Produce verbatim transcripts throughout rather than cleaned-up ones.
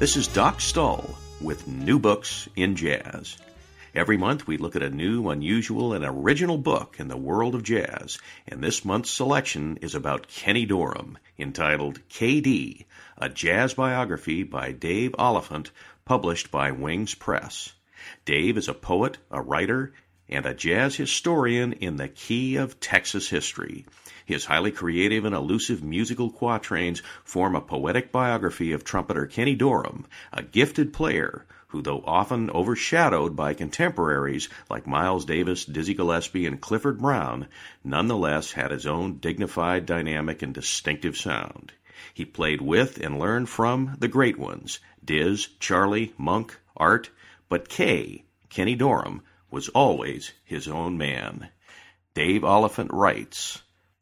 This is Doc Stull with New Books in Jazz. Every month we look at a new, unusual, and original book in the world of jazz, and this month's selection is about Kenny Dorham, entitled K D, a jazz biography by Dave Oliphant, published by Wings Press. Dave is a poet, a writer, and a jazz historian in the key of Texas history. His highly creative and elusive musical quatrains form a poetic biography of trumpeter Kenny Dorham, a gifted player who, though often overshadowed by contemporaries like Miles Davis, Dizzy Gillespie, and Clifford Brown, nonetheless had his own dignified, dynamic, and distinctive sound. He played with and learned from the great ones, Diz, Charlie, Monk, Art, but K, Kenny Dorham, was always his own man. Dave Oliphant writes,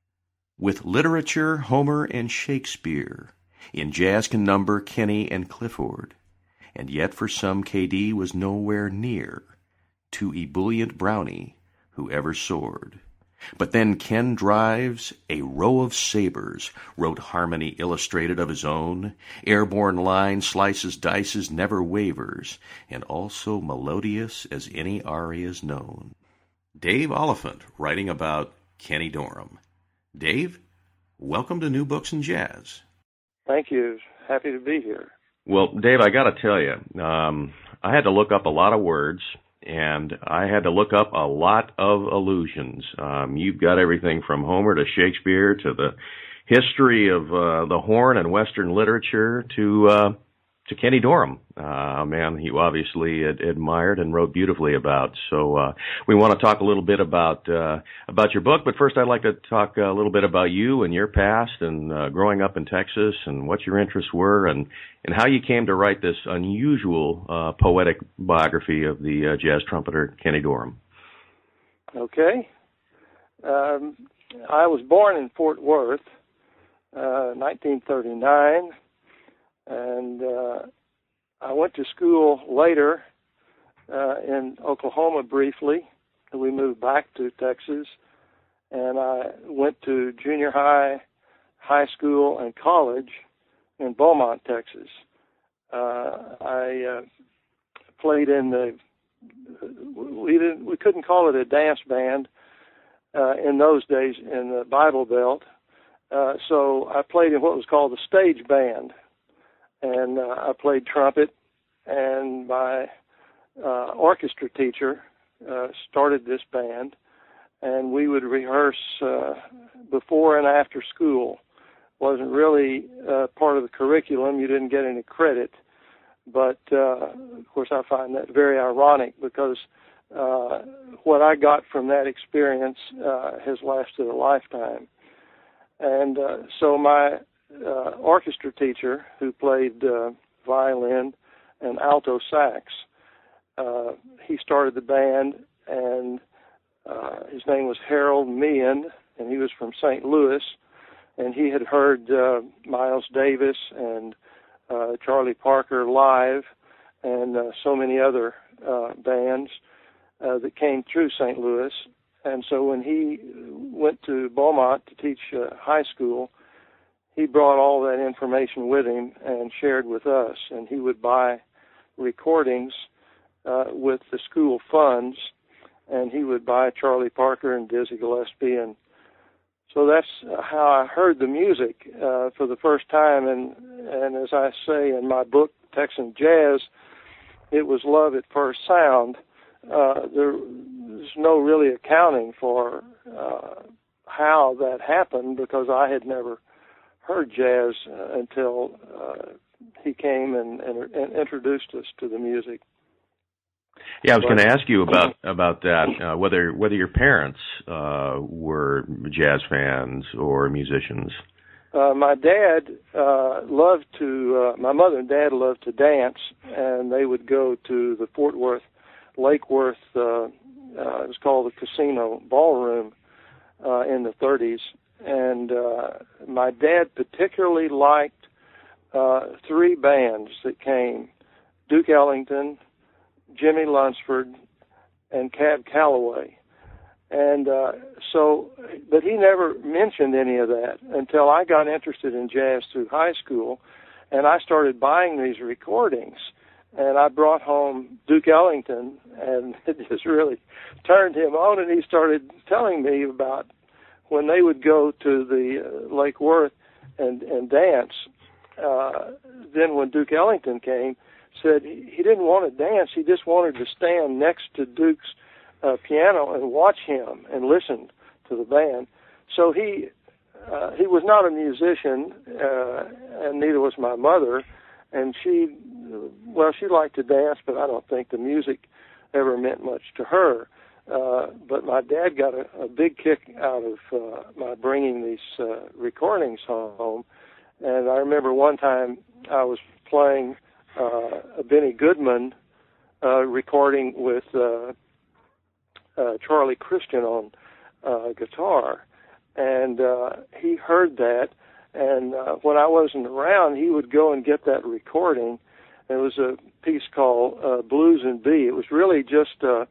"With literature, Homer and Shakespeare, in jazz can number Kenny and Clifford, and yet for some K D was nowhere near to ebullient Brownie who ever soared. But then Ken drives a row of sabers, wrote harmony illustrated of his own, airborne line slices dices never wavers, and also melodious as any arias known." Dave Oliphant writing about Kenny Dorham. Dave, welcome to New Books in Jazz. Thank you. Happy to be here. Well, Dave, I got to tell you, um, I had to look up a lot of words, and I had to look up a lot of allusions. Um, you've got everything from Homer to Shakespeare to the history of uh, the horn and Western literature to uh, to Kenny Dorham, uh, a man you obviously ad- admired and wrote beautifully about. So uh, we want to talk a little bit about uh, about your book, but first I'd like to talk a little bit about you and your past and uh, growing up in Texas and what your interests were and, and how you came to write this unusual uh, poetic biography of the uh, jazz trumpeter Kenny Dorham. Okay. Um, I was born in Fort Worth, uh, nineteen thirty-nine. And uh, I went to school later uh, in Oklahoma briefly. We moved back to Texas, and I went to junior high, high school, and college in Beaumont, Texas. Uh, I uh, played in the, we didn't, we couldn't call it a dance band uh, in those days in the Bible Belt. Uh, so I played in what was called the stage band. And uh, I played trumpet, and my uh, orchestra teacher uh, started this band, and we would rehearse uh, before and after school. Wasn't really uh, part of the curriculum. You didn't get any credit, but uh, of course I find that very ironic because uh, what I got from that experience uh, has lasted a lifetime. And uh, so my Uh, orchestra teacher who played uh, violin and alto sax. Uh, he started the band, and uh, his name was Harold Meehan, and he was from Saint Louis, and he had heard uh, Miles Davis and uh, Charlie Parker live and uh, so many other uh, bands uh, that came through Saint Louis. And so when he went to Beaumont to teach uh, high school, he brought all that information with him and shared with us, and he would buy recordings uh, with the school funds, and he would buy Charlie Parker and Dizzy Gillespie, and so that's how I heard the music uh, for the first time, and, and as I say in my book, Texan Jazz, it was love at first sound. Uh, there, there's no really accounting for uh, how that happened because I had never heard jazz uh, until uh, he came and, and, and introduced us to the music. Yeah, I was going to ask you about about that. Uh, whether whether your parents uh, were jazz fans or musicians. Uh, my dad uh, loved to. Uh, my mother and dad loved to dance, and they would go to the Fort Worth Lake Worth. Uh, uh, it was called the Casino Ballroom uh, in the thirties. And uh, my dad particularly liked uh, three bands that came, Duke Ellington, Jimmy Lunsford, and Cab Calloway. And uh, so, but he never mentioned any of that until I got interested in jazz through high school. and I started buying these recordings. And I brought home Duke Ellington, and it just really turned him on, and he started telling me about when they would go to the uh, Lake Worth and, and dance. Uh, then when Duke Ellington came, said he, he didn't want to dance, he just wanted to stand next to Duke's uh, piano and watch him and listen to the band. So he uh, he was not a musician, uh, and neither was my mother, and she, well, she liked to dance, but I don't think the music ever meant much to her. Uh, but my dad got a, a big kick out of uh, my bringing these uh, recordings home. And I remember one time I was playing uh, a Benny Goodman uh, recording with uh, uh, Charlie Christian on uh, guitar. And uh, he heard that. And uh, when I wasn't around, he would go and get that recording. It was a piece called uh, Blues and B. It was really just, uh,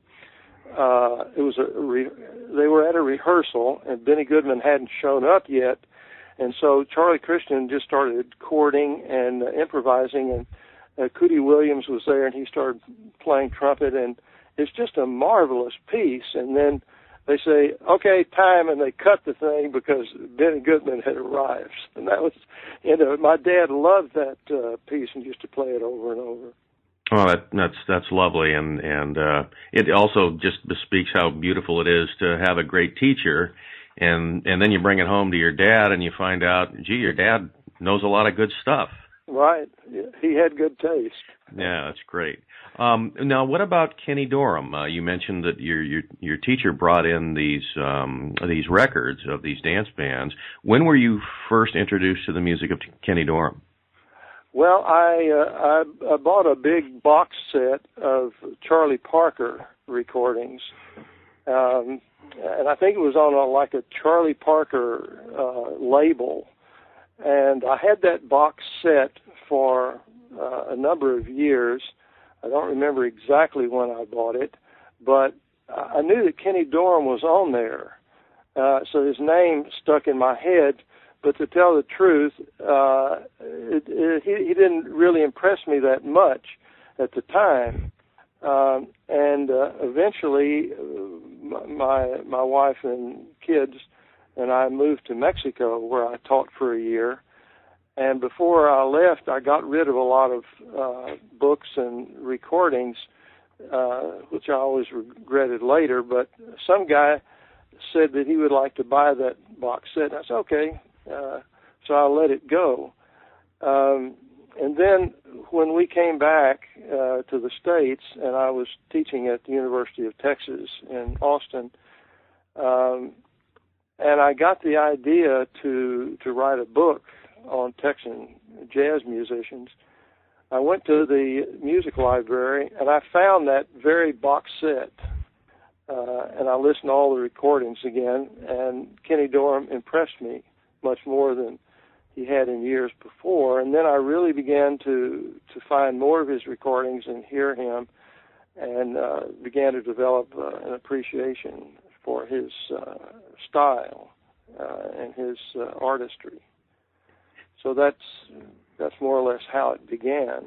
uh, it was a, re- they were at a rehearsal, and Benny Goodman hadn't shown up yet. And so Charlie Christian just started chording and uh, improvising, and uh, Cootie Williams was there, and he started playing trumpet, and it's just a marvelous piece. And then they say, okay, time, and they cut the thing because Benny Goodman had arrived. And that was, you know, my dad loved that uh, piece and used to play it over and over. Oh, that, that's that's lovely, and and uh, it also just bespeaks how beautiful it is to have a great teacher, and and then you bring it home to your dad, and you find out, gee, your dad knows a lot of good stuff. Right, he had good taste. Yeah, that's great. Um, now, what about Kenny Dorham? Uh, you mentioned that your your your teacher brought in these um, these records of these dance bands. When were you first introduced to the music of Kenny Dorham? Well, I, uh, I I bought a big box set of Charlie Parker recordings, um, and I think it was on a, like a Charlie Parker uh, label. And I had that box set for uh, a number of years. I don't remember exactly when I bought it, but I knew that Kenny Dorham was on there, uh, so his name stuck in my head. But to tell the truth, uh, it, it, he, he didn't really impress me that much at the time. Um, and uh, eventually, uh, my my wife and kids and I moved to Mexico, where I taught for a year. And before I left, I got rid of a lot of uh, books and recordings, uh, which I always regretted later. But some guy said that he would like to buy that box set. And I said, okay. Uh, so I let it go. Um, and then when we came back uh, to the States, and I was teaching at the University of Texas in Austin, um, and I got the idea to to write a book on Texan jazz musicians, I went to the music library, and I found that very box set. Uh, and I listened to all the recordings again, and Kenny Dorham impressed me much more than he had in years before. And then I really began to, to find more of his recordings and hear him, and uh, began to develop uh, an appreciation for his uh, style uh, and his uh, artistry. So that's that's more or less how it began.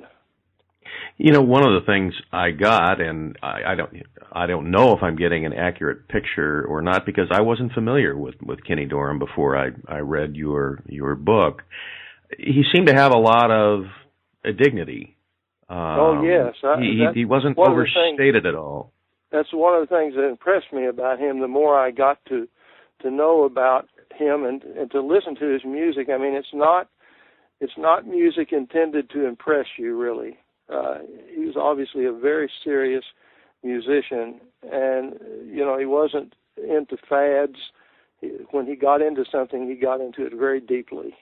You know, one of the things I got, and I, I don't, I don't know if I'm getting an accurate picture or not, because I wasn't familiar with, with Kenny Dorham before I, I read your your book. He seemed to have a lot of uh, dignity. Um, oh yes, I, he he wasn't overstated things, at all. That's one of the things that impressed me about him. The more I got to to know about him and and to listen to his music, I mean, it's not it's not music intended to impress you, really. Uh, he was obviously a very serious musician, and, you know, he wasn't into fads. He, when he got into something, he got into it very deeply.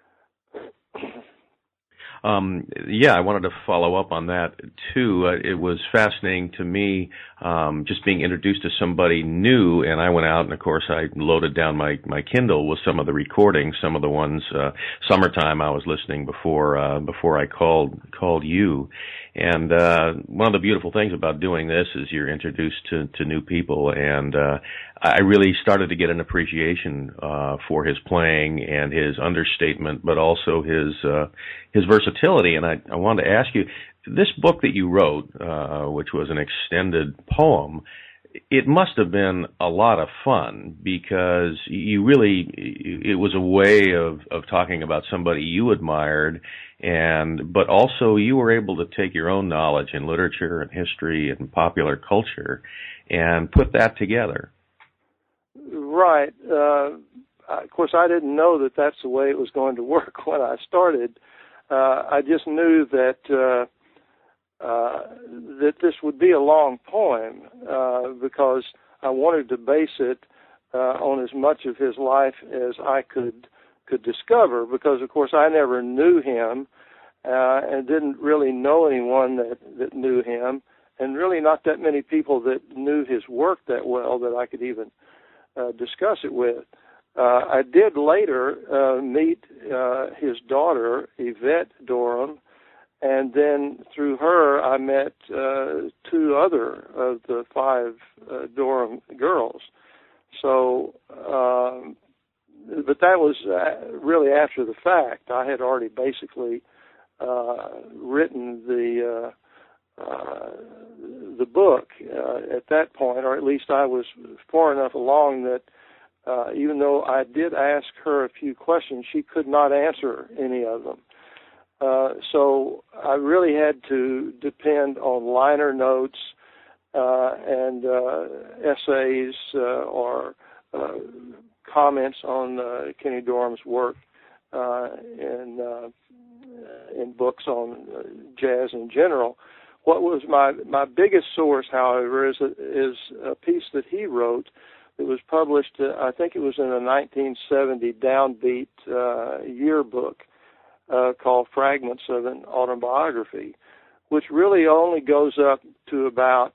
Um, yeah, I wanted to follow up on that, too. Uh, it was fascinating to me um, just being introduced to somebody new, and I went out, and, of course, I loaded down my, my Kindle with some of the recordings, some of the ones, uh, Summertime I was listening before uh, before I called called you. And uh, one of the beautiful things about doing this is you're introduced to, to new people, and uh, I really started to get an appreciation uh, for his playing and his understatement, but also his uh, his versatility. versatility, and I, I wanted to ask you, this book that you wrote, uh, which was an extended poem, it must have been a lot of fun because you really, it was a way of, of talking about somebody you admired, and but also you were able to take your own knowledge in literature and history and popular culture and put that together. Right. Uh, of course, I didn't know that that's the way it was going to work when I started. Uh, I just knew that uh, uh, that this would be a long poem uh, because I wanted to base it uh, on as much of his life as I could could discover. Because, of course, I never knew him uh, and didn't really know anyone that, that knew him, and really not that many people that knew his work that well that I could even uh, discuss it with. Uh, I did later uh, meet uh, his daughter, Yvette Dorham, and then through her I met uh, two other of the five uh, Dorham girls. So, um, but that was uh, really after the fact. I had already basically uh, written the uh, uh, the book uh, at that point, or at least I was far enough along that Uh, even though I did ask her a few questions, she could not answer any of them. Uh, so I really had to depend on liner notes uh, and uh, essays uh, or uh, comments on uh, Kenny Dorham's work uh, in, uh, in books on uh, jazz in general. What was my, my biggest source, however, is a, is a piece that he wrote. It was published, uh, I think it was in a nineteen seventy Downbeat uh, yearbook uh, called Fragments of an Autobiography, which really only goes up to about,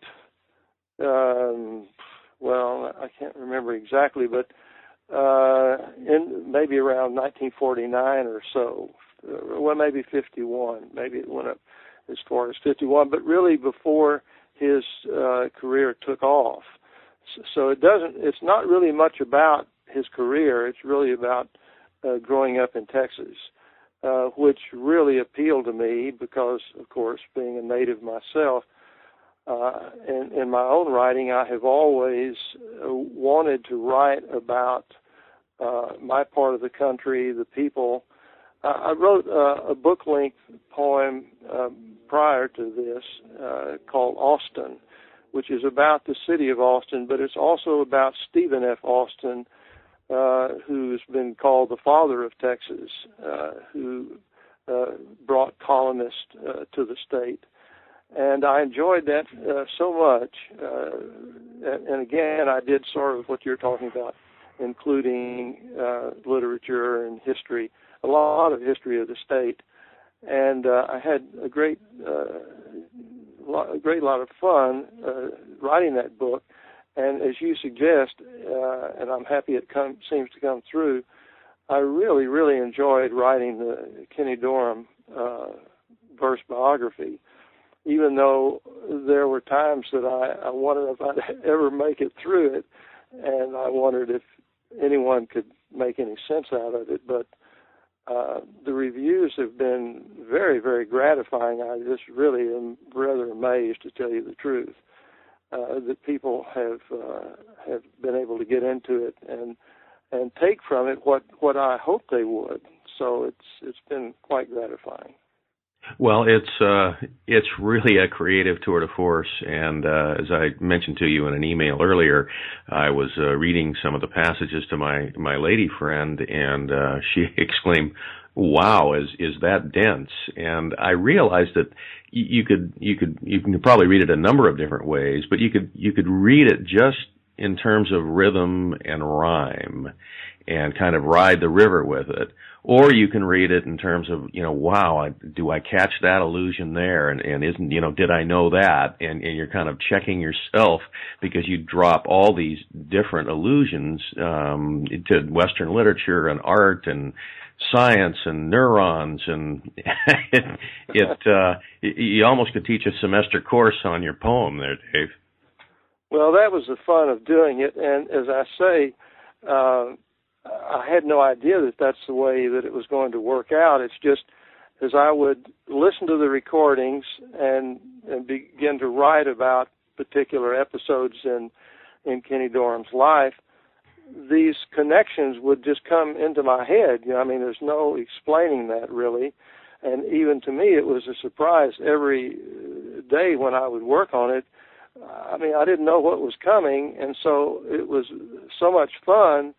um, well, I can't remember exactly, but uh, in maybe around nineteen forty-nine or so, uh, well, maybe fifty-one. Maybe it went up as far as fifty-one, but really before his uh, career took off. So it doesn't, it's not really much about his career. It's really about uh, growing up in Texas, uh, which really appealed to me because, of course, being a native myself, uh, in, in my own writing, I have always wanted to write about uh, my part of the country, the people. Uh, I wrote uh, a book-length poem uh, prior to this uh, called Austin, which is about the city of Austin, but it's also about Stephen F. Austin, uh, who's been called the father of Texas, uh, who uh, brought colonists uh, to the state. And I enjoyed that uh, so much. Uh, and, and again, I did sort of what you're talking about, including uh, literature and history, a lot of history of the state. And uh, I had a great uh, a great lot of fun uh, writing that book, and as you suggest, uh, and I'm happy it come, seems to come through, I really, really enjoyed writing the Kenny Dorham uh, verse biography, even though there were times that I, I wondered if I'd ever make it through it, and I wondered if anyone could make any sense out of it, but Uh, the reviews have been very, very gratifying. I just really am rather amazed, to tell you the truth, uh, that people have uh, have been able to get into it and and take from it what, what I hoped they would. So it's it's been quite gratifying. Well, it's uh, it's really a creative tour de force, and uh, as I mentioned to you in an email earlier, I was uh, reading some of the passages to my, my lady friend, and uh, she exclaimed, "Wow, is is that dense?" And I realized that you could you could you can probably read it a number of different ways, but you could you could read it just in terms of rhythm and rhyme, and kind of ride the river with it. Or you can read it in terms of, you know, wow, I, do I catch that allusion there? And, and isn't, you know, did I know that? And, and you're kind of checking yourself because you drop all these different allusions um, to Western literature and art and science and neurons. And it, it uh, you almost could teach a semester course on your poem there, Dave. Well, that was the fun of doing it. And as I say, uh, I had no idea that that's the way that it was going to work out. It's just as I would listen to the recordings and, and begin to write about particular episodes in, in Kenny Dorham's life, these connections would just come into my head. You know, I mean, there's no explaining that really. And even to me, it was a surprise every day when I would work on it. I mean, I didn't know what was coming, and so it was so much fun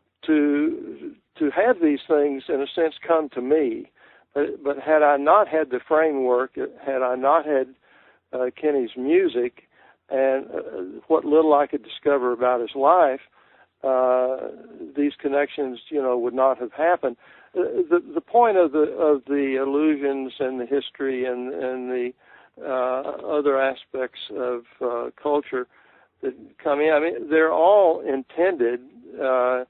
to to have these things, in a sense, come to me. But, but had I not had the framework, had I not had uh, Kenny's music and uh, what little I could discover about his life, uh, these connections, you know, would not have happened. Uh, the the point of the of the allusions and the history and and the uh, other aspects of uh, culture that come in, I mean, they're all intended uh,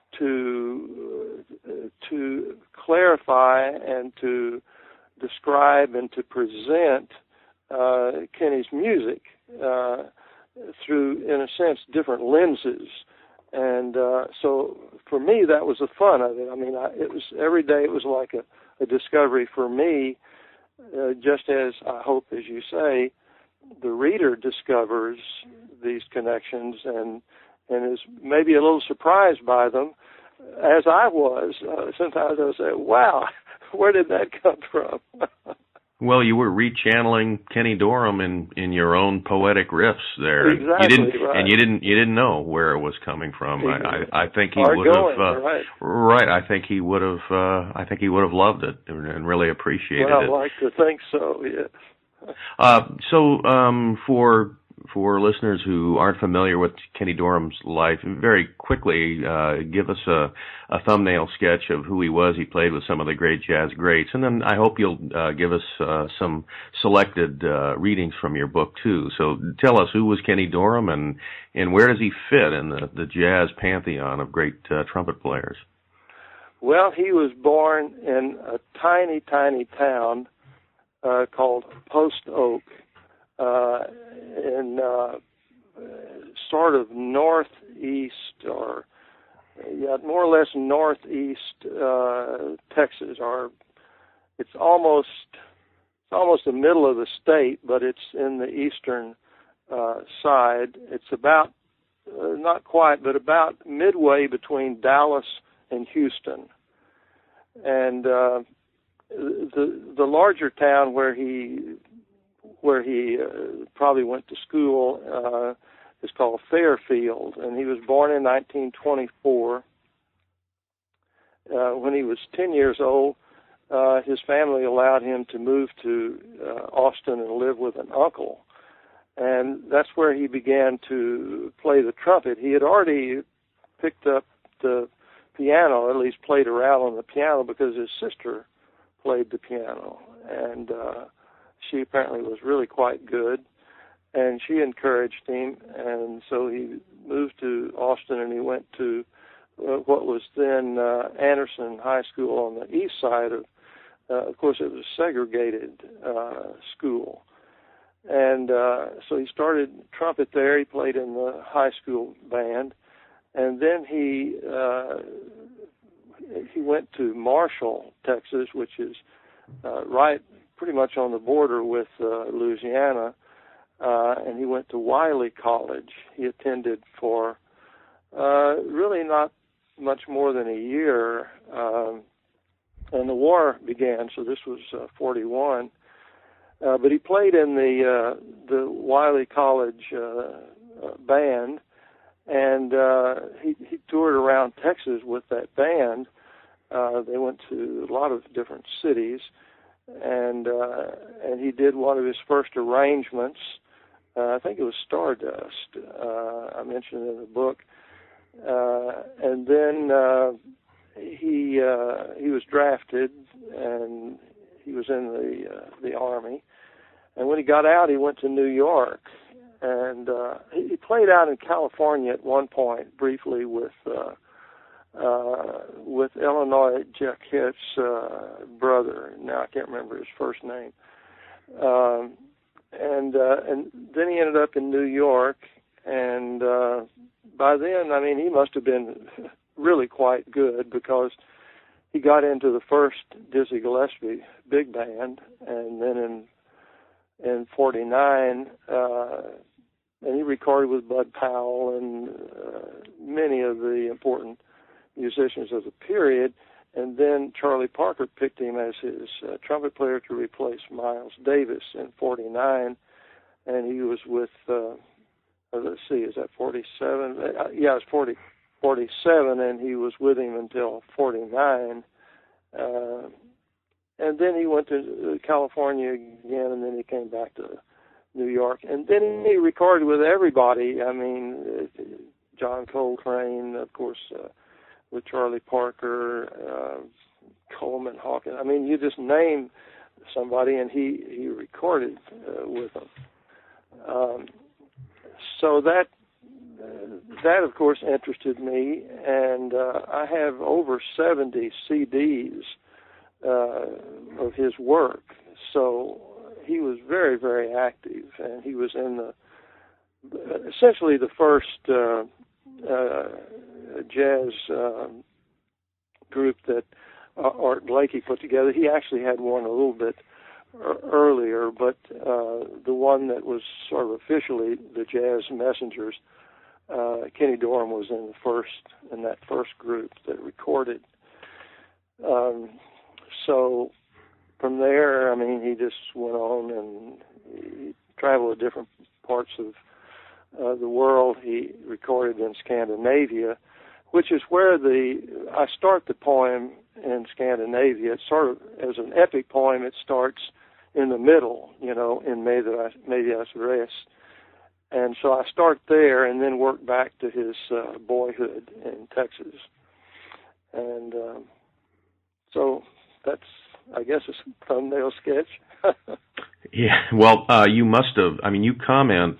to to clarify and to describe and to present uh, Kenny's music uh, through, in a sense, different lenses. And uh, so for me, that was the fun of it. I mean, I, it was every day it was like a, a discovery for me, uh, just as I hope, as you say, the reader discovers these connections and and is maybe a little surprised by them, as I was. Uh, sometimes I would say, wow, where did that come from? Well, you were rechanneling Kenny Dorham in, in your own poetic riffs there. Exactly, you didn't, right. And you didn't you didn't know where it was coming from. I, I, I think he Hard would going, have uh, right. right. I think he would have. Uh, I think he would have loved it and, and really appreciated well, it. Well, I like to think so. Yes. Uh, so um, for for listeners who aren't familiar with Kenny Dorham's life, very quickly uh, give us a, a thumbnail sketch of who he was. He played with some of the great jazz greats, and then I hope you'll uh, give us uh, some selected uh, readings from your book too. So tell us, who was Kenny Dorham, and and where does he fit in the, the jazz pantheon of great uh, trumpet players? Well, he was born in a tiny, tiny town uh, called Post Oak, uh, in uh, sort of northeast, or yeah, more or less northeast uh, Texas. Or it's almost it's almost the middle of the state, but it's in the eastern uh, side. It's about uh, not quite, but about midway between Dallas and Houston. And uh, the the larger town where he where he uh, probably went to school uh, is called Fairfield, and he was born in nineteen twenty-four. Uh, when he was ten years old, uh, his family allowed him to move to uh, Austin and live with an uncle, and that's where he began to play the trumpet. He had already picked up the piano, at least played around on the piano, because his sister played the piano, and uh, she apparently was really quite good, and she encouraged him, and so he moved to Austin, and he went to uh, what was then uh, Anderson High School on the east side of, uh, of course, it was a segregated uh, school, and uh, so he started trumpet there. He played in the high school band, and then he uh, he went to Marshall, Texas, which is uh, right pretty much on the border with uh, Louisiana, uh, and he went to Wiley College. He attended for uh, really not much more than a year, um, and the war began, so this was uh, forty-one. Uh, but he played in the uh, the Wiley College uh, uh, band, and uh, he, he toured around Texas with that band. Uh, they went to a lot of different cities, and uh, and he did one of his first arrangements. Uh, I think it was Stardust. Uh, I mentioned it in the book, uh, and then uh, he uh, he was drafted, and he was in the uh, the Army. And when he got out, he went to New York, and uh, he played out in California at one point briefly with. Uh, Uh, with Illinois Jacquette's uh, brother. Now I can't remember his first name. Um, and uh, and then he ended up in New York, and uh, by then, I mean, he must have been really quite good, because he got into the first Dizzy Gillespie big band, and then in in forty-nine, uh, and he recorded with Bud Powell and uh, many of the important musicians of the period. And then Charlie Parker picked him as his uh, trumpet player to replace Miles Davis in forty-nine, and he was with, uh, let's see, is that forty-seven? Uh, yeah, it's forty, forty-seven, and he was with him until forty-nine. Uh, and then he went to California again, and then he came back to New York. And then he recorded with everybody. I mean, uh, John Coltrane, of course, uh, with Charlie Parker, uh, Coleman Hawkins. I mean, you just name somebody, and he, he recorded uh, with them. Um, so that, uh, that, of course, interested me, and uh, I have over seventy C Ds uh, of his work. So he was very, very active, and he was in the, essentially the first uh, uh, jazz um, group that uh, Art Blakey put together. He actually had one a little bit er- earlier, but uh, the one that was sort of officially the Jazz Messengers, uh, Kenny Dorham was in the first in that first group that recorded. Um, so from there, I mean, he just went on and he traveled to different parts of uh, the world. He recorded in Scandinavia, which is where the I start the poem in Scandinavia. It's sort of as an epic poem. It starts in the middle, you know, in Medias Res, and so I start there and then work back to his uh, boyhood in Texas, and um, so that's, I guess, a thumbnail sketch. Yeah, well, uh, you must have. I mean, you comment.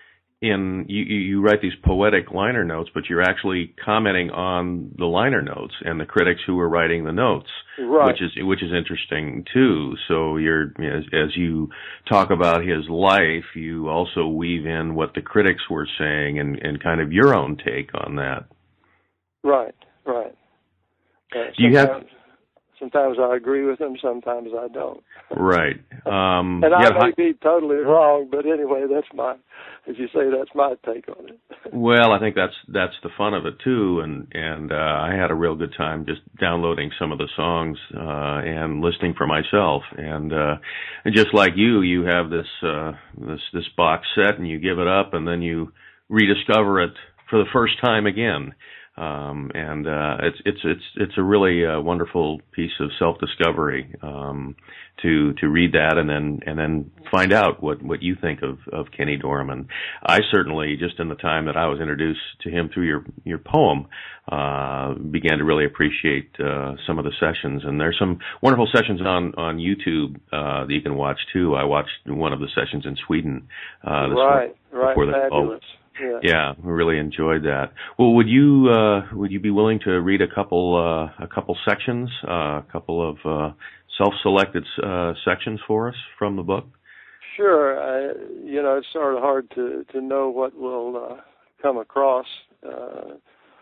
In you, you write these poetic liner notes, but you're actually commenting on the liner notes and the critics who were writing the notes, right. which is which is interesting too. So you're as, as you talk about his life, you also weave in what the critics were saying and, and kind of your own take on that. Right, right. Uh, Do you have? Sometimes I agree with them, sometimes I don't. Right. Um, and I yeah, may I, be totally wrong, but anyway, that's my, as you say, that's my take on it. Well, I think that's that's the fun of it too, and and uh, I had a real good time just downloading some of the songs uh, and listening for myself. And, uh, and just like you, you have this uh, this this box set, and you give it up, and then you rediscover it for the first time again. Um, and uh, it's it's it's it's a really uh, wonderful piece of self-discovery um, to to read that and then and then find out what, what you think of, of Kenny Dorham. And I certainly, just in the time that I was introduced to him through your your poem, uh, began to really appreciate uh, some of the sessions. And there's some wonderful sessions on on YouTube uh, that you can watch too. I watched one of the sessions in Sweden. Uh, this right, one, right, fabulous. Yeah. yeah, we really enjoyed that. Well, would you uh, would you be willing to read a couple uh, a couple sections, uh, a couple of uh, self-selected uh, sections for us from the book? Sure. I, you know, it's sort of hard to, to know what will uh, come across uh,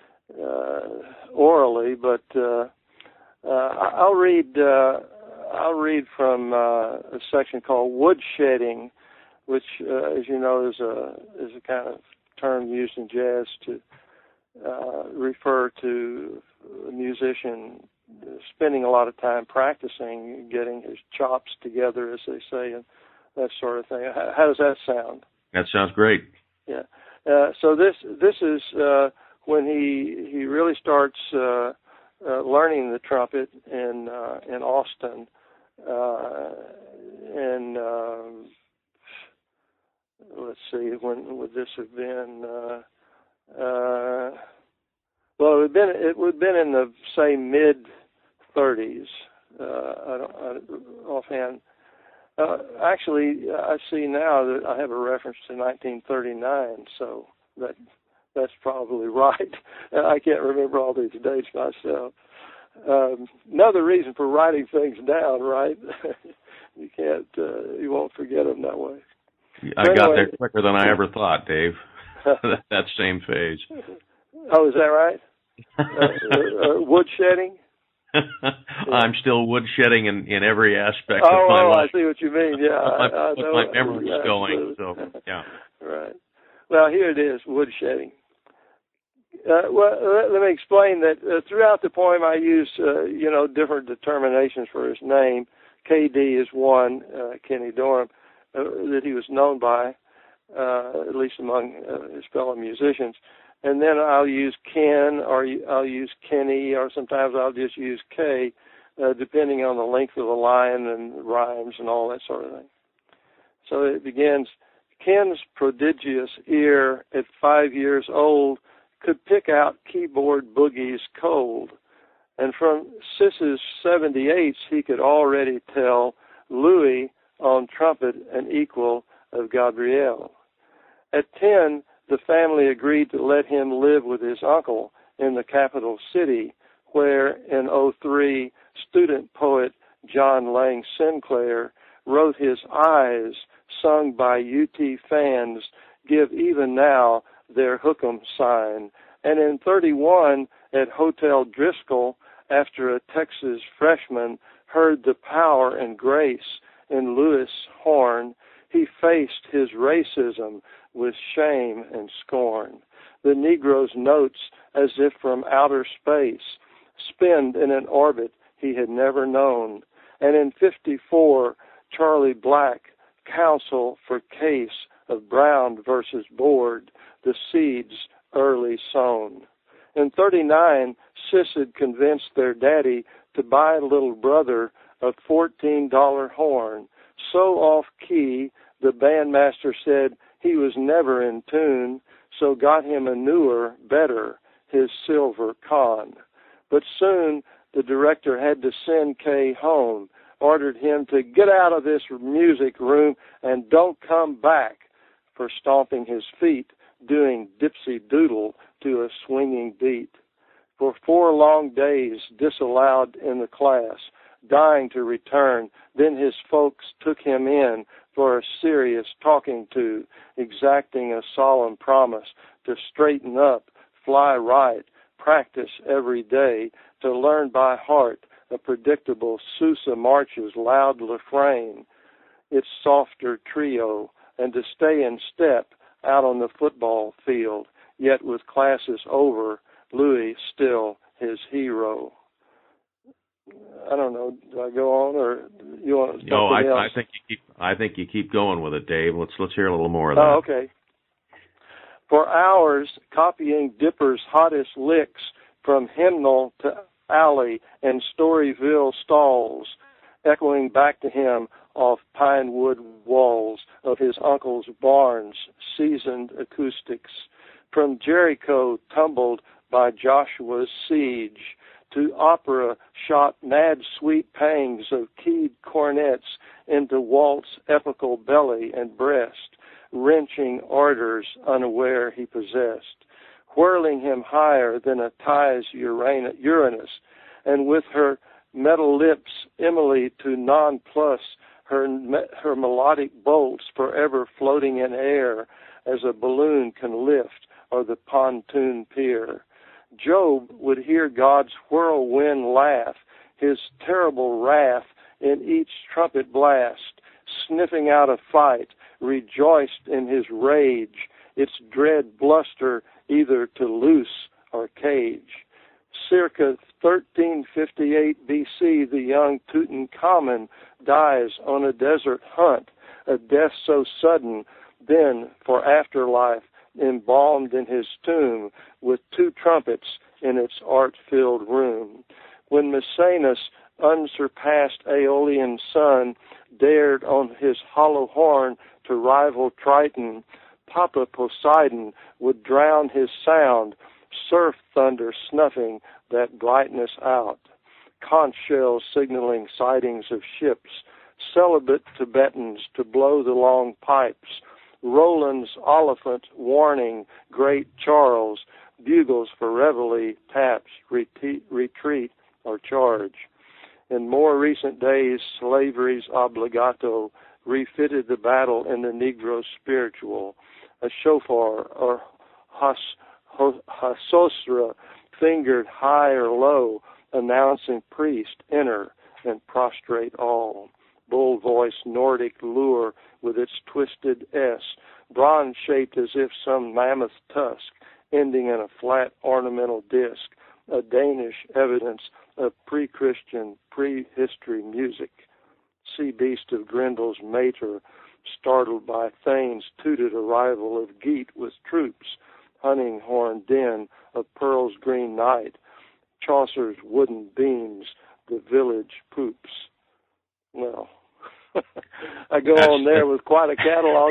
uh, orally, but uh, uh, I'll read uh, I'll read from uh, a section called Woodshedding, which, uh, as you know, is a is a kind of term used in jazz to uh, refer to a musician spending a lot of time practicing, getting his chops together, as they say, and that sort of thing. How, how does that sound? That sounds great. Yeah. Uh, so this this is uh, when he he really starts uh, uh, learning the trumpet in uh, in Austin, uh, and um, let's see, when would this have been? Uh, uh, well, it would have been it would have been in the say mid thirties. Uh, I don't I, offhand. Uh, actually, I see now that I have a reference to nineteen thirty-nine, so that that's probably right. I can't remember all these dates myself. Um, another reason for writing things down, right? you can't, uh, you won't forget them that way. I anyway, got there quicker than I ever thought, Dave. That same phase. Oh, is that right? uh, uh, uh, woodshedding? I'm still woodshedding in, in every aspect oh, of my oh, life. I see what you mean. Yeah, my, I, I know. my memory's yeah, going. So yeah. Right. Well, here it is, woodshedding. Uh, well, let, let me explain that uh, throughout the poem I use, uh, you know, different determinations for his name. K D is one, uh, Kenny Dorham, uh, that he was known by, uh, at least among uh, his fellow musicians. And then I'll use Ken, or I'll use Kenny, or sometimes I'll just use K, uh, depending on the length of the line and rhymes and all that sort of thing. So it begins, Ken's prodigious ear at five years old could pick out keyboard boogies cold. And from Sis's seventy-eights, he could already tell Louis on trumpet an equal of Gabriel. At ten, the family agreed to let him live with his uncle in the capital city, where in oh three, student poet John Lang Sinclair wrote his Eyes, sung by U T fans, give even now their hook'em sign. And in thirty-one, at Hotel Driscoll, after a Texas freshman heard the power and grace in Louis Horn, he faced his racism with shame and scorn. The Negro's notes, as if from outer space, spinned in an orbit he had never known. And in fifty-four, Charlie Black, counsel for case of Brown versus Board, the seeds early sown. In thirty-nine, Sis had convinced their daddy to buy little brother a fourteen dollar horn. So off-key, the bandmaster said he was never in tune, so got him a newer, better, his silver con. But soon the director had to send Kay home, ordered him to get out of this music room and don't come back, for stomping his feet, doing dipsy-doodle to a swinging beat. For four long days disallowed in the class, dying to return, then his folks took him in for a serious talking to, exacting a solemn promise to straighten up, fly right, practice every day, to learn by heart a predictable Sousa March's loud refrain, its softer trio, and to stay in step out on the football field, yet with classes over, Louis still his hero. I don't know. Do I go on, or you want something no, I, else? I think you keep. I think you keep going with it, Dave. Let's let's hear a little more of that. Oh, okay. For hours, copying Dipper's hottest licks from hymnal to alley and Storyville stalls, echoing back to him off pine wood walls of his uncle's barns, seasoned acoustics. From Jericho tumbled by Joshua's siege, to opera shot mad sweet pangs of keyed cornets into Walt's epical belly and breast, wrenching orders unaware he possessed, whirling him higher than a Thais Uranus, and with her metal lips Emily to nonplus her her melodic bolts forever floating in air as a balloon can lift or the pontoon pier. Job would hear God's whirlwind laugh, his terrible wrath in each trumpet blast, sniffing out a fight, rejoiced in his rage, its dread bluster either to loose or cage. Circa thirteen fifty-eight B C, the young Tutankhamun dies on a desert hunt, a death so sudden, then for afterlife embalmed in his tomb with two trumpets in its art-filled room. When Maecenas, unsurpassed Aeolian sun, dared on his hollow horn to rival Triton, Papa Poseidon would drown his sound, surf thunder snuffing that brightness out, conch shells signaling sightings of ships, celibate Tibetans to blow the long pipes, Roland's Oliphant warning great Charles, bugles for reveille, taps, retreat, retreat or charge. In more recent days, slavery's obligato refitted the battle in the Negro spiritual, a shofar or has, hasosra fingered high or low, announcing priest, enter and prostrate all. Bull-voiced Nordic lure with its twisted S, bronze-shaped as if some mammoth tusk, ending in a flat ornamental disc, a Danish evidence of pre-Christian, pre-history music. Sea beast of Grendel's mater, startled by Thane's tooted arrival of Geat with troops, hunting horn din of Pearl's green night, Chaucer's wooden beams, the village poops. Well, I go That's, on there with quite a catalog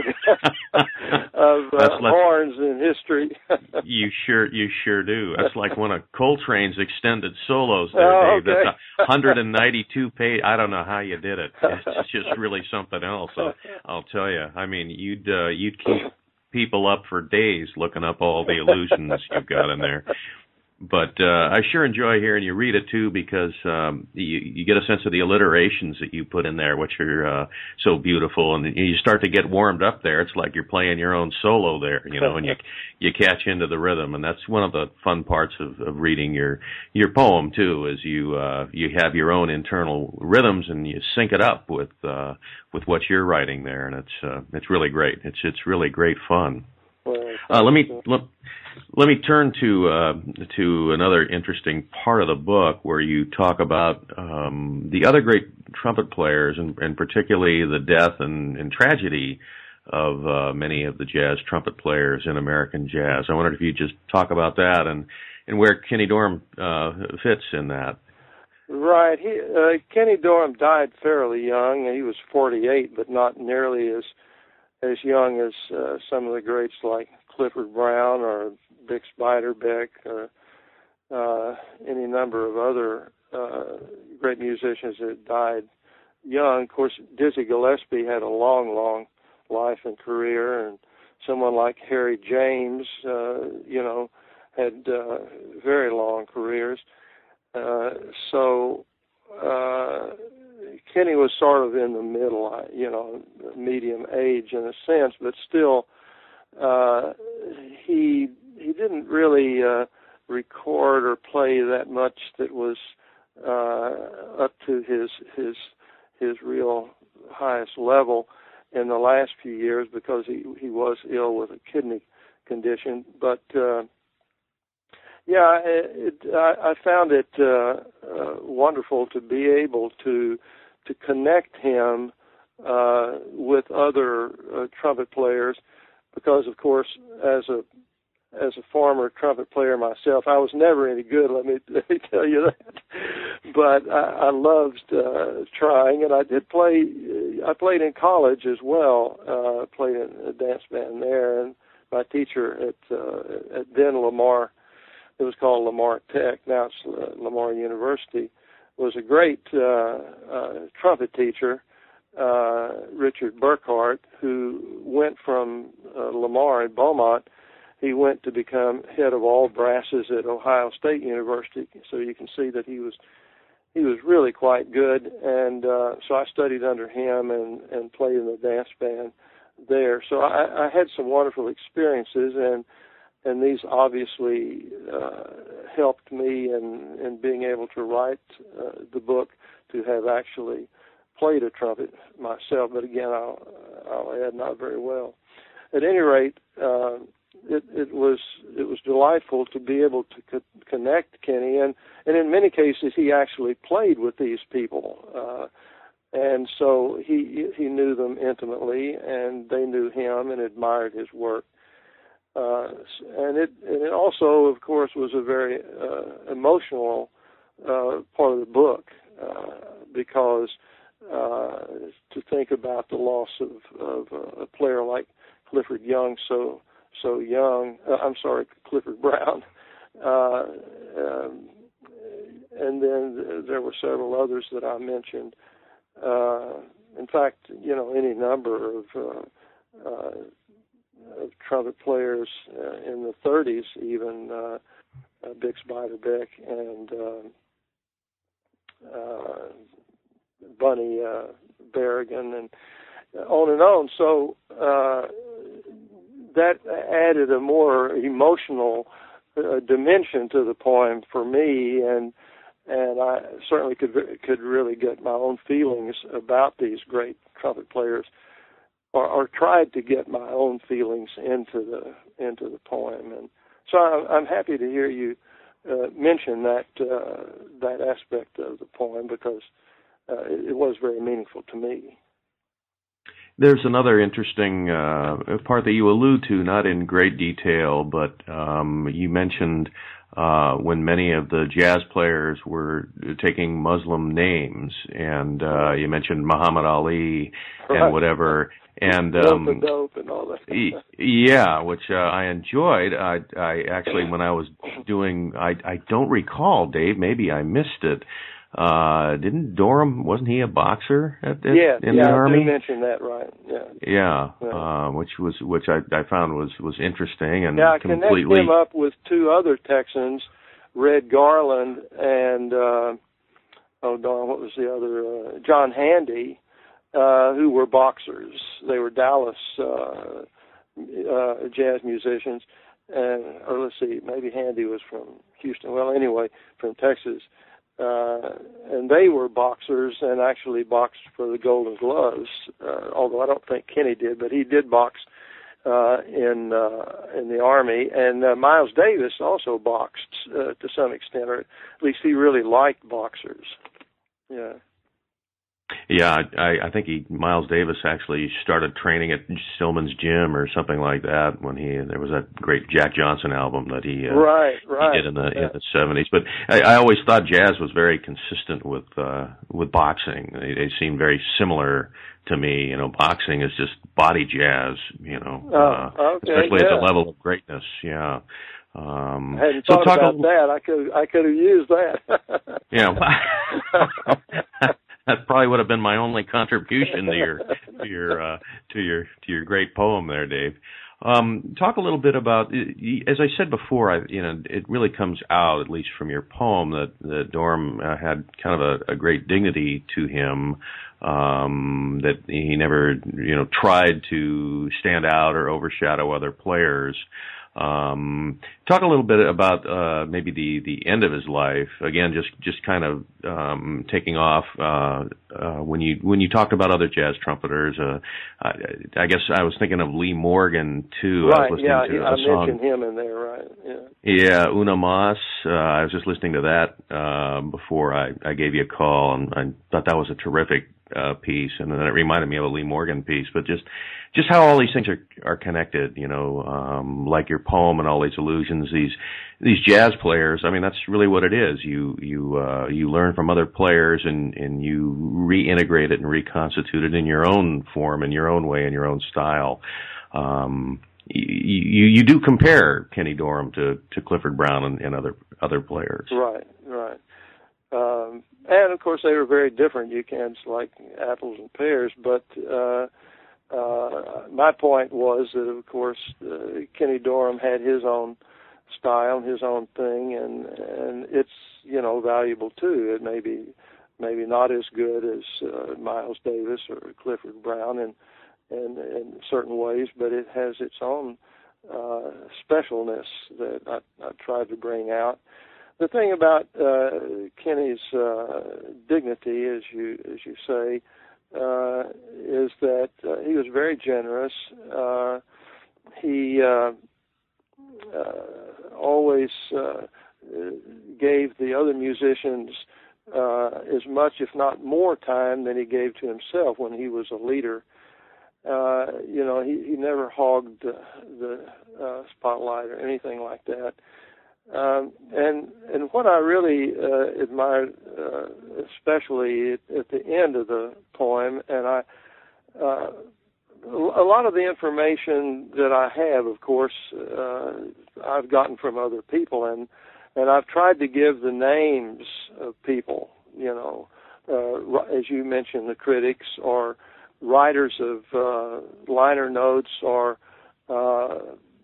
of uh, like, horns in history. you sure, you sure do. That's like one of Coltrane's extended solos there, oh, Dave. okay. That's one hundred ninety-two page. I don't know how you did it. It's just really something else. I'll, I'll tell you. I mean, you'd uh, you'd keep people up for days looking up all the allusions you've got in there. But uh, I sure enjoy hearing you read it, too, because um, you, you get a sense of the alliterations that you put in there, which are uh, so beautiful. And you start to get warmed up there. It's like you're playing your own solo there, you know, and you you catch into the rhythm. And that's one of the fun parts of, of reading your your poem, too, is you uh, you have your own internal rhythms and you sync it up with uh, with what you're writing there. And it's uh, it's really great. It's it's really great fun. Uh, let me let, let me turn to uh, to another interesting part of the book where you talk about um, the other great trumpet players, and, and particularly the death and, and tragedy of uh, many of the jazz trumpet players in American jazz. I wondered if you'd just talk about that and, and where Kenny Dorham uh, fits in that. Right. He, uh, Kenny Dorham died fairly young. He was forty-eight, but not nearly as as young as uh, some of the greats like Clifford Brown or Bix Beiderbecke or uh, any number of other uh, great musicians that died young. Of course, Dizzy Gillespie had a long, long life and career, and someone like Harry James, uh, you know, had uh, very long careers. Uh, so uh, Kenny was sort of in the middle, you know, medium age in a sense, but still, uh, he he didn't really uh, record or play that much that was uh, up to his his his real highest level in the last few years because he he was ill with a kidney condition. But uh, yeah, it, I, I found it uh, uh, wonderful to be able to to connect him uh, with other uh, trumpet players, because, of course, as a as a former trumpet player myself, I was never any good. Let me, let me tell you that. But I, I loved uh, trying, and I did play. I played in college as well. Uh, played in a dance band there, and my teacher at uh, at then Lamar, it was called Lamar Tech. Now it's uh, Lamar University. Was a great uh, uh, trumpet teacher, uh, Richard Burkhart, who went from uh, Lamar at Beaumont. He went to become head of all brasses at Ohio State University. So you can see that he was he was really quite good. And uh, so I studied under him and, and played in the dance band there. So I, I had some wonderful experiences, and and these obviously uh, helped me in, in being able to write uh, the book, to have actually played a trumpet myself. But again, I'll, I'll add, not very well. At any rate, uh, it, it was it was delightful to be able to co- connect Kenny, and, and in many cases he actually played with these people, uh, and so he he knew them intimately, and they knew him and admired his work. Uh, and it and it also, of course, was a very uh, emotional uh, part of the book, uh, because uh, to think about the loss of, of uh, a player like Clifford Young, so so young. Uh, I'm sorry, Clifford Brown, uh, um, and then there were several others that I mentioned. Uh, in fact, you know, any number of uh, uh, of trumpet players uh, in the thirties, even uh, uh, Bix Beiderbecke and uh, uh, Bunny uh, Berrigan, and on and on. So uh, that added a more emotional uh, dimension to the poem for me, and and I certainly could could really get my own feelings about these great trumpet players, or, or tried to get my own feelings into the into the poem. And so I'm, I'm happy to hear you uh, mention that uh, that aspect of the poem, because uh, it, it was very meaningful to me. There's another interesting uh, part that you allude to, not in great detail, but um, you mentioned uh, when many of the jazz players were taking Muslim names, and uh, you mentioned Muhammad Ali and Right. whatever. And um, dope and all that. Yeah, which uh, I enjoyed. I, I actually, when I was doing, I, I don't recall, Dave. Maybe I missed it. Uh, didn't Dorham, wasn't he a boxer at, at, yeah, in yeah, the Army? Yeah, I did mention that, right? Yeah. Yeah, yeah. Uh, which was which I, I found was, was interesting and yeah, I completely. connected him up with two other Texans, Red Garland and uh, oh darn, what was the other? Uh, John Handy, uh, who were boxers. They were Dallas uh, uh, jazz musicians, and or let's see, maybe Handy was from Houston. Well, anyway, from Texas. Uh, and they were boxers and actually boxed for the Golden Gloves, uh, although I don't think Kenny did, but he did box uh, in uh, in the Army. And uh, Miles Davis also boxed uh, to some extent, or at least he really liked boxers. Yeah. Yeah, I, I think he Miles Davis actually started training at Stillman's Gym or something like that when he there was that great Jack Johnson album that he uh, right, right. he did in the yeah. in the seventies. But I, I always thought jazz was very consistent with uh, with boxing. They, they seem very similar to me. You know, boxing is just body jazz. You know, oh, uh, okay, especially yeah. at the level of greatness. Yeah. Um, I hadn't so thought talk about a, that. I could I could have used that. Yeah. That probably would have been my only contribution to your to your uh, to your to your great poem there, Dave. Um, talk a little bit about, as I said before, I, you know, it really comes out, at least from your poem, that, that Dorham uh, had kind of a, a great dignity to him, um, that he never, you know, tried to stand out or overshadow other players. Um, talk a little bit about uh, maybe the, the end of his life. Again, just just kind of um, taking off uh, uh, when you when you talked about other jazz trumpeters. Uh, I, I guess I was thinking of Lee Morgan too. Right. I was listening yeah. to He, a I song. mentioned him in there. Right. Yeah. Yeah, Una Mas. Uh, I was just listening to that uh, before I, I gave you a call, and I thought that was a terrific uh, piece. And then it reminded me of a Lee Morgan piece. But just just how all these things are are connected, you know, um, like your poem and all these allusions, these these jazz players. I mean, that's really what it is. You you uh, you learn from other players, and, and you reintegrate it and reconstitute it in your own form, in your own way, in your own style. Um, You, you you do compare Kenny Dorham to, to Clifford Brown and, and other other players. Right, right. Um, and, of course, they were very different. You can't like apples and pears. But uh, uh, my point was that, of course, uh, Kenny Dorham had his own style and his own thing, and, and it's, you know, valuable, too. It may be maybe not as good as uh, Miles Davis or Clifford Brown, and In, in certain ways, but it has its own uh, specialness that I, I tried to bring out. The thing about uh, Kenny's uh, dignity, as you as you say, uh, is that uh, he was very generous. Uh, he uh, uh, always uh, gave the other musicians uh, as much, if not more, time than he gave to himself when he was a leader. Uh, you know, he, he never hogged the, the uh, spotlight or anything like that. Um, and and what I really uh, admired, uh, especially at, at the end of the poem, and I, uh, a lot of the information that I have, of course, uh, I've gotten from other people, and and I've tried to give the names of people, you know, uh, as you mentioned, the critics or writers of uh, liner notes, or uh,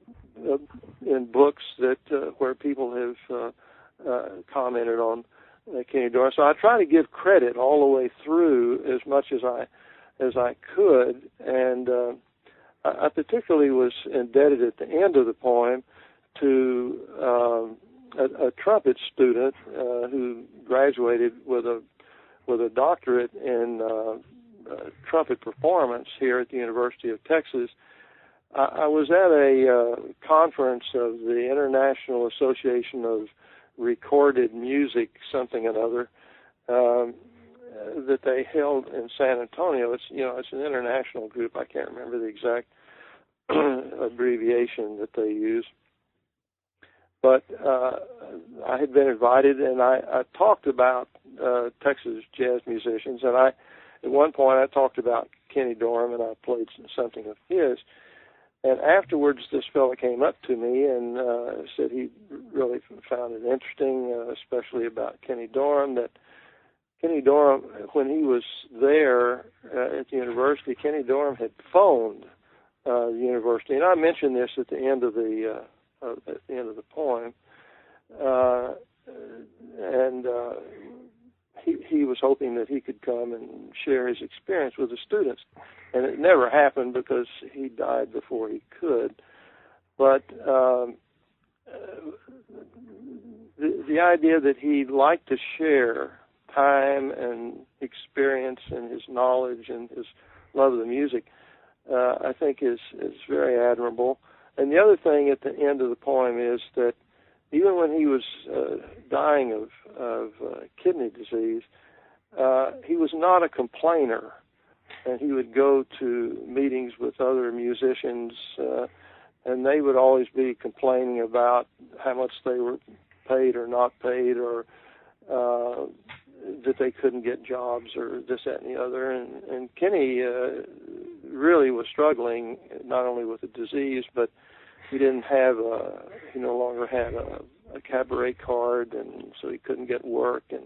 in books that uh, where people have uh, uh, commented on uh, Kenny Dorham. So I try to give credit all the way through as much as I as I could, and uh, I particularly was indebted at the end of the poem to um, a, a trumpet student uh, who graduated with a with a doctorate in uh, uh, trumpet performance here at the University of Texas. I, I was at a uh, conference of the International Association of Recorded Music, something or other, um, that they held in San Antonio. It's, you know, it's an international group. I can't remember the exact abbreviation that they use. But uh, I had been invited, and I, I talked about uh, Texas jazz musicians. And I, at one point, I talked about Kenny Dorham, and I played something of his. And afterwards, this fellow came up to me and uh, said he really found it interesting, uh, especially about Kenny Dorham, that Kenny Dorham, when he was there uh, at the university, Kenny Dorham had phoned uh, the university, and I mentioned this at the end of the uh, uh, at the end of the poem, uh, and uh, he he was hoping that he could come and share his experience with the students, and it never happened because he died before he could. But um, the the idea that he liked to share time and experience and his knowledge and his love of the music, uh, I think is, is very admirable. And the other thing at the end of the poem is that even when he was uh, dying of, of uh, kidney disease, uh, he was not a complainer. And he would go to meetings with other musicians, uh, and they would always be complaining about how much they were paid or not paid, or uh, that they couldn't get jobs or this, that, and the other. And, and Kenny uh, really was struggling not only with the disease, but he didn't have a, he no longer had a, a cabaret card, and so he couldn't get work. And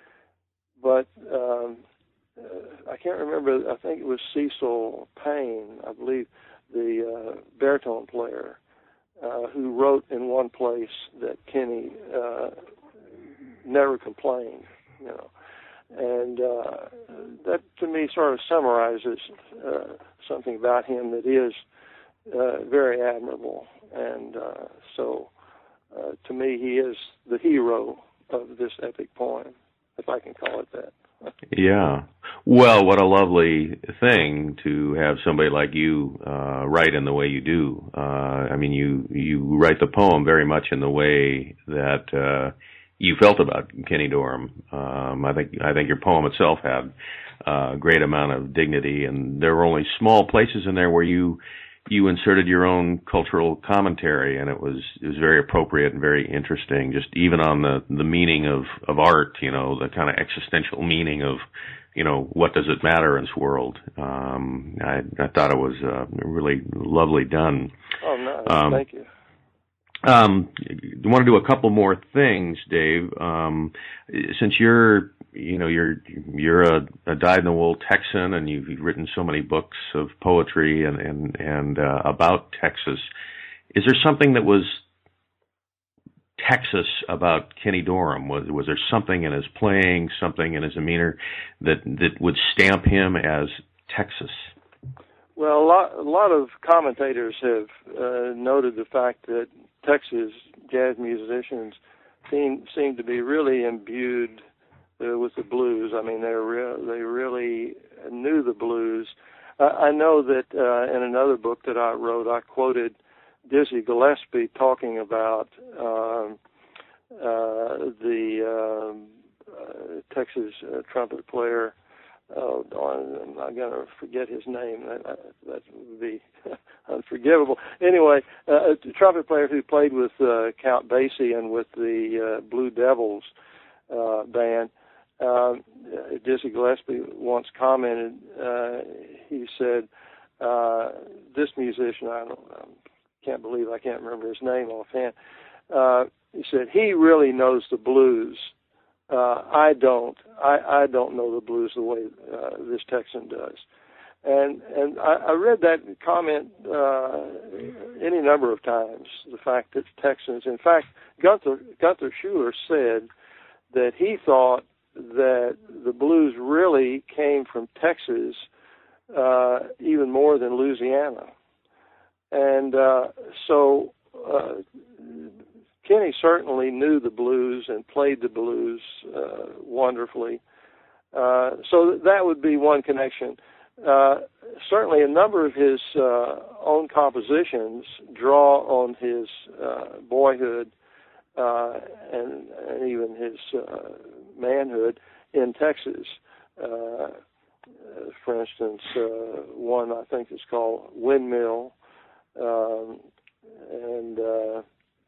But um, uh, I can't remember, I think it was Cecil Payne, I believe, the uh, baritone player, uh, who wrote in one place that Kenny uh, never complained. You know, and uh, that to me sort of summarizes uh, something about him that is uh, very admirable. And uh, so, uh, to me, he is the hero of this epic poem, if I can call it that. Yeah. Well, what a lovely thing to have somebody like you uh, write in the way you do. Uh, I mean, you you write the poem very much in the way that Uh, you felt about Kenny Dorham. Um, I think I think your poem itself had a great amount of dignity, and there were only small places in there where you you inserted your own cultural commentary, and it was it was very appropriate and very interesting. Just even on the the meaning of of art, you know, the kind of existential meaning of, you know, what does it matter in this world? Um, I I thought it was uh, really lovely done. Oh no, um, thank you. Um, I want to do a couple more things, Dave. Um, since you're, you know, you're you're a, a dyed-in-the-wool Texan, and you've, you've written so many books of poetry and and and uh, about Texas, is there something that was Texas about Kenny Dorham? Was was there something in his playing, something in his demeanor that that would stamp him as Texas? Well, a lot, a lot of commentators have uh, noted the fact that Texas jazz musicians seem seem to be really imbued uh, with the blues. I mean, they re- they really knew the blues. Uh, I know that uh, in another book that I wrote, I quoted Dizzy Gillespie talking about um, uh, the um, uh, Texas uh, trumpet player. Oh, darn, I'm not going to forget his name. That, that would be unforgivable. Anyway, uh, a trumpet player who played with uh, Count Basie and with the uh, Blue Devils uh, band. Um, Dizzy Gillespie once commented, uh, he said, uh, this musician, I don't I can't believe I can't remember his name offhand, uh, he said, he really knows the blues. Uh, I don't. I, I don't know the blues the way uh, this Texan does, and and I, I read that comment uh, any number of times. The fact that Texans, in fact, Gunther Gunther Schuller said that he thought that the blues really came from Texas uh, even more than Louisiana, and uh, so uh, Kenny certainly knew the blues and played the blues uh, wonderfully. Uh, so that would be one connection. Uh, certainly a number of his uh, own compositions draw on his uh, boyhood uh, and, and even his uh, manhood in Texas. Uh, for instance, uh, one I think is called Windmill, um, and uh,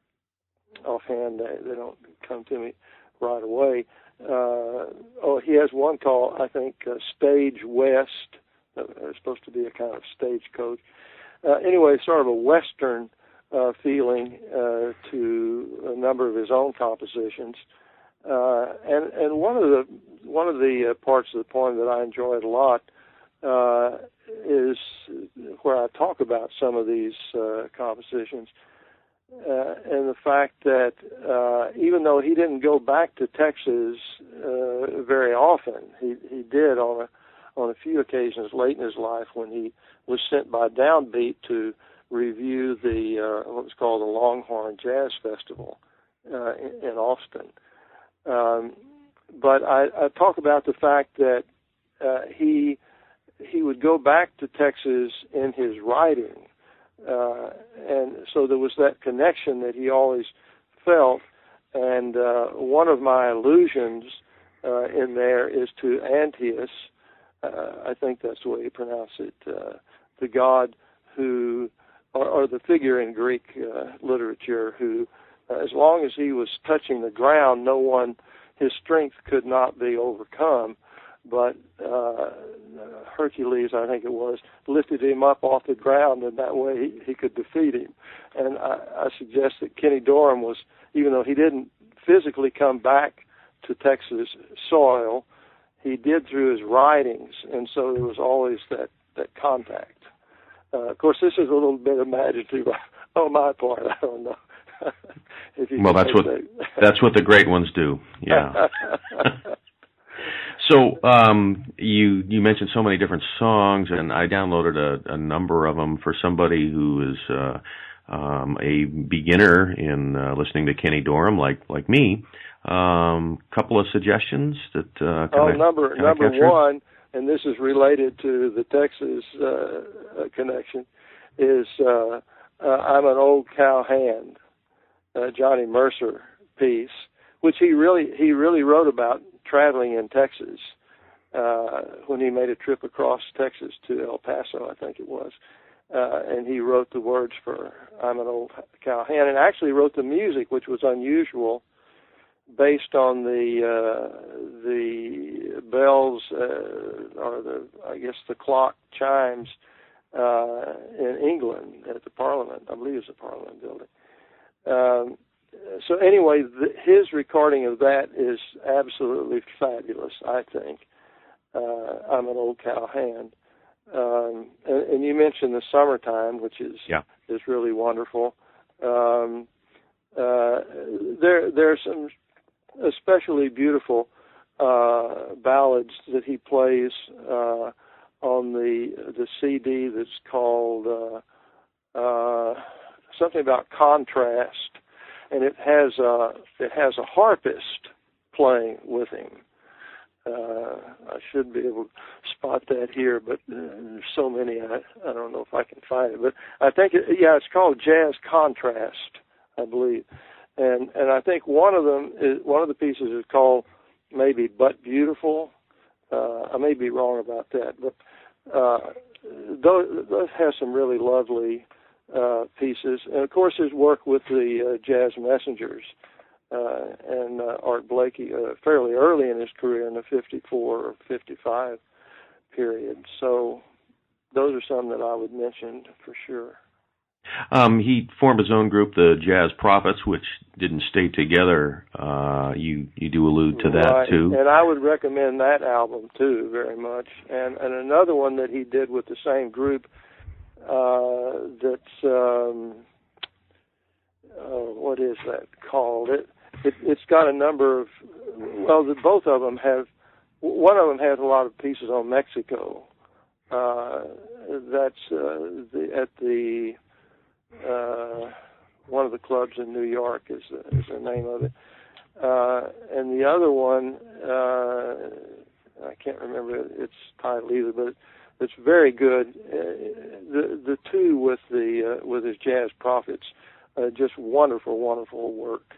offhand they, they don't come to me right away. Uh, oh, he has one called, I think, uh, Stage West. Uh, it's supposed to be a kind of stagecoach. Uh, anyway, sort of a Western uh, feeling uh, to a number of his own compositions. Uh, and and one of the one of the uh, parts of the poem that I enjoyed a lot uh, is where I talk about some of these uh, compositions. Uh, and the fact that uh, even though he didn't go back to Texas uh, very often, he he did on a on a few occasions late in his life when he was sent by Downbeat to review the uh, what was called the Longhorn Jazz Festival uh, in, in Austin. Um, but I, I talk about the fact that uh, he he would go back to Texas in his writing. Uh, and so there was that connection that he always felt. And uh, one of my allusions uh, in there is to Antaeus. Uh, I think that's the way you pronounce it, uh, the god who, or, or the figure in Greek uh, literature who, uh, as long as he was touching the ground, no one, his strength could not be overcome. But uh, Hercules, I think it was, lifted him up off the ground, and that way he, he could defeat him. And I, I suggest that Kenny Dorham was, even though he didn't physically come back to Texas soil, he did through his writings, and so there was always that, that contact. Uh, of course, this is a little bit imaginative on my part. I don't know. if you well, that's what that. that's what the great ones do. Yeah. So um, you you mentioned so many different songs, and I downloaded a, a number of them for somebody who is uh, um, a beginner in uh, listening to Kenny Dorham, like like me. A um, couple of suggestions that. Uh, oh, I, number number one, and this is related to the Texas uh, connection, is uh, uh, "I'm an Old Cow Hand," uh, Johnny Mercer piece, which he really he really wrote about traveling in Texas uh, when he made a trip across Texas to El Paso, I think it was, uh, and he wrote the words for "I'm an Old Cow Hand," and actually wrote the music, which was unusual, based on the uh, the bells uh, or the I guess the clock chimes uh, in England at the Parliament. I believe it's the Parliament building. Um, So anyway, the, his recording of that is absolutely fabulous, I think. Uh, I'm an Old Cow Hand. Um, and, and you mentioned the Summertime, which is yeah. is really wonderful. Um, uh, there There's some especially beautiful uh, ballads that he plays uh, on the the C D that's called uh, uh, something about contrast. And it has a it has a harpist playing with him. Uh, I should be able to spot that here, but uh, there's so many I, I don't know if I can find it. But I think it, yeah, it's called Jazz Contrast, I believe. And and I think one of them is one of the pieces is called maybe But Beautiful. Uh, I may be wrong about that, but uh, those, those have some really lovely Uh, pieces, and of course his work with the uh, Jazz Messengers uh, and uh, Art Blakey uh, fairly early in his career in the fifty-four or fifty-five period. So those are some that I would mention for sure. Um, he formed his own group, the Jazz Prophets, which didn't stay together. Uh, you you do allude to that right. too, and I would recommend that album too very much. And and another one that he did with the same group. Uh, that's um, uh, what is that called? It, it it's got a number of well, the, both of them have. One of them has a lot of pieces on Mexico. Uh, that's uh, the, at the uh, one of the clubs in New York is the, is the name of it. Uh, and the other one, uh, I can't remember its title either, but it's very good. Uh, the the two with the uh, with his jazz prophets, uh, just wonderful, wonderful work.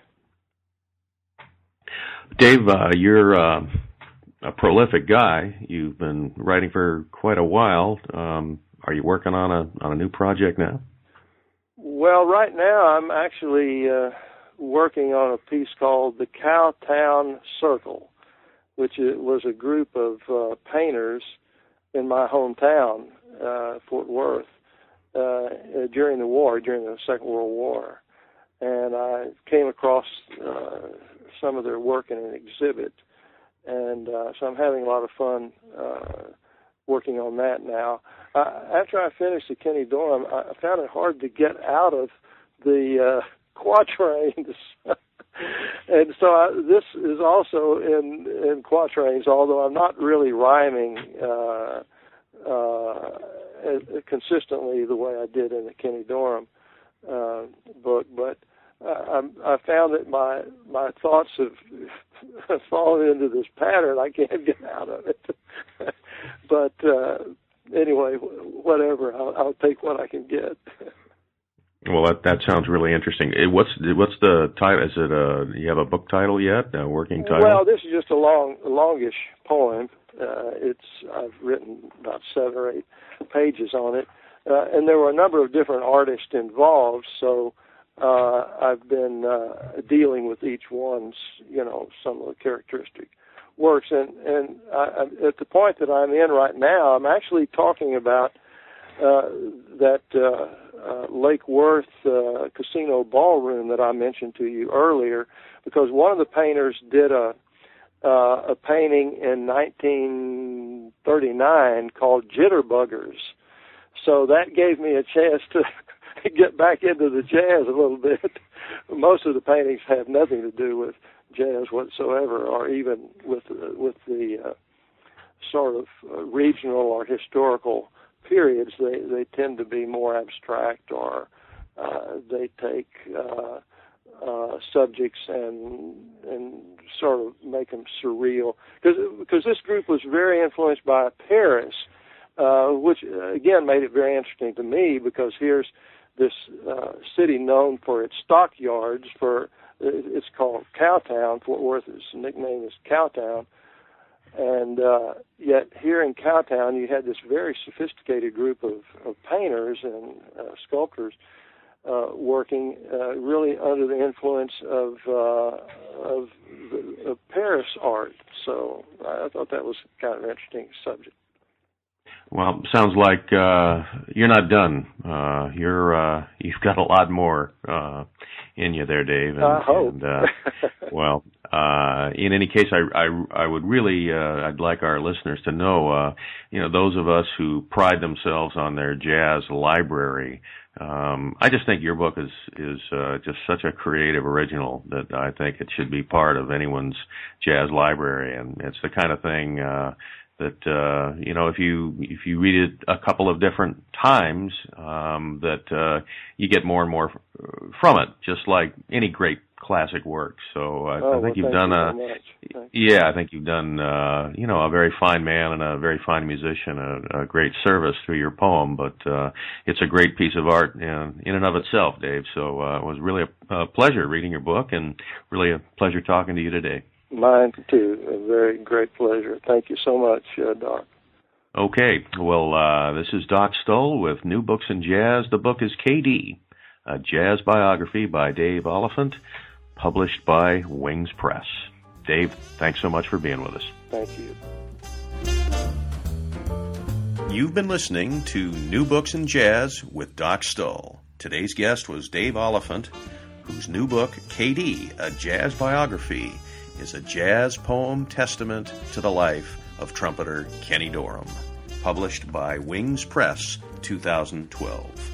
Dave, uh, you're uh, a prolific guy. You've been writing for quite a while. Um, are you working on a on a new project now? Well, right now I'm actually uh, working on a piece called The Cowtown Circle, which was a group of uh, painters in my hometown, uh, Fort Worth, uh, during the war, during the Second World War. And I came across uh, some of their work in an exhibit, and uh, so I'm having a lot of fun uh, working on that now. Uh, after I finished the Kenny Dorham, I found it hard to get out of the uh, quatrains. And so I, this is also in, in quatrains, although I'm not really rhyming uh, uh, consistently the way I did in the Kenny Dorham uh, book. But I, I found that my my thoughts have fallen into this pattern. I can't get out of it. But uh, anyway, whatever. I'll, I'll take what I can get. Well, that that sounds really interesting. What's what's the title? Is it a? You have a book title yet? A working title? Well, this is just a long, a longish poem. Uh, it's I've written about seven or eight pages on it, uh, and there were a number of different artists involved. So uh, I've been uh, dealing with each one's, you know, some of the characteristic works. And and I, at the point that I'm in right now, I'm actually talking about uh, that. Uh, Uh, Lake Worth uh, Casino Ballroom that I mentioned to you earlier, because one of the painters did a uh, a painting in nineteen thirty-nine called Jitterbuggers. So that gave me a chance to get back into the jazz a little bit. Most of the paintings have nothing to do with jazz whatsoever, or even with uh, with the uh, sort of uh, regional or historical periods. They they tend to be more abstract, or uh, they take uh, uh, subjects and and sort of make them surreal. Because because this group was very influenced by Paris, uh, which again made it very interesting to me, because here's this uh, city known for its stockyards. For it's called Cowtown. Fort Worth's nickname is Cowtown. And uh, yet here in Cowtown, you had this very sophisticated group of, of painters and uh, sculptors uh, working uh, really under the influence of, uh, of, of Paris art. So I thought that was kind of an interesting subject. Well, sounds like uh, you're not done. Uh, you're uh, you've got a lot more uh, in you there, Dave. And, I hope. And, uh, well, uh, in any case, I I, I would really uh, I'd like our listeners to know, uh, you know, those of us who pride themselves on their jazz library. Um, I just think your book is is uh, just such a creative original that I think it should be part of anyone's jazz library, and it's the kind of thing. Uh, That uh, you know, if you if you read it a couple of different times, um, that uh, you get more and more from it, just like any great classic work. So I, oh, I think well, you've done you a so yeah, I think you've done uh, you know a very fine man and a very fine musician, a, a great service through your poem. But uh, it's a great piece of art in, in and of itself, Dave. So uh, it was really a, a pleasure reading your book, and really a pleasure talking to you today. Mine, too. A very great pleasure. Thank you so much, uh, Doc. Okay. Well, uh, this is Doc Stoll with New Books in Jazz. The book is K D, a jazz biography by Dave Oliphant, published by Wings Press. Dave, thanks so much for being with us. Thank you. You've been listening to New Books in Jazz with Doc Stoll. Today's guest was Dave Oliphant, whose new book, K D, a jazz biography, is a jazz poem testament to the life of trumpeter Kenny Dorham, published by Wings Press, two thousand twelve.